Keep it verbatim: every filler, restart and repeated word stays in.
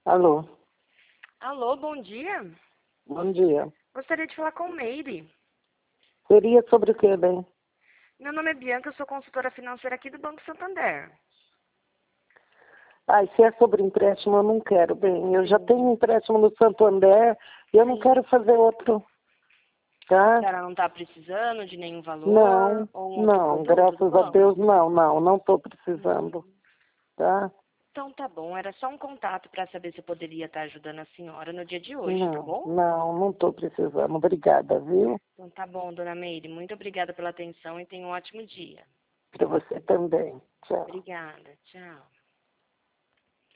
Alô, Alô, bom dia. bom dia. Gostaria de falar com Meire. Seria sobre o que, bem? Meu nome é Bianca, eu sou consultora financeira aqui do Banco Santander. Ah, se é sobre empréstimo, eu não quero, bem. Eu já Sim. tenho empréstimo no Santander e eu não Sim. quero fazer outro, A tá? senhora não está precisando de nenhum valor Não, ou um outro não, produto do graças a banco? Deus, não, não, não estou precisando, tá? Então tá bom, era só um contato para saber se eu poderia estar ajudando a senhora no dia de hoje, tá Não, bom? não, não estou precisando. Obrigada, viu? Então tá bom, dona Meire. Muito obrigada pela atenção e tenha um ótimo dia. Para você também. Tchau. Obrigada, tchau.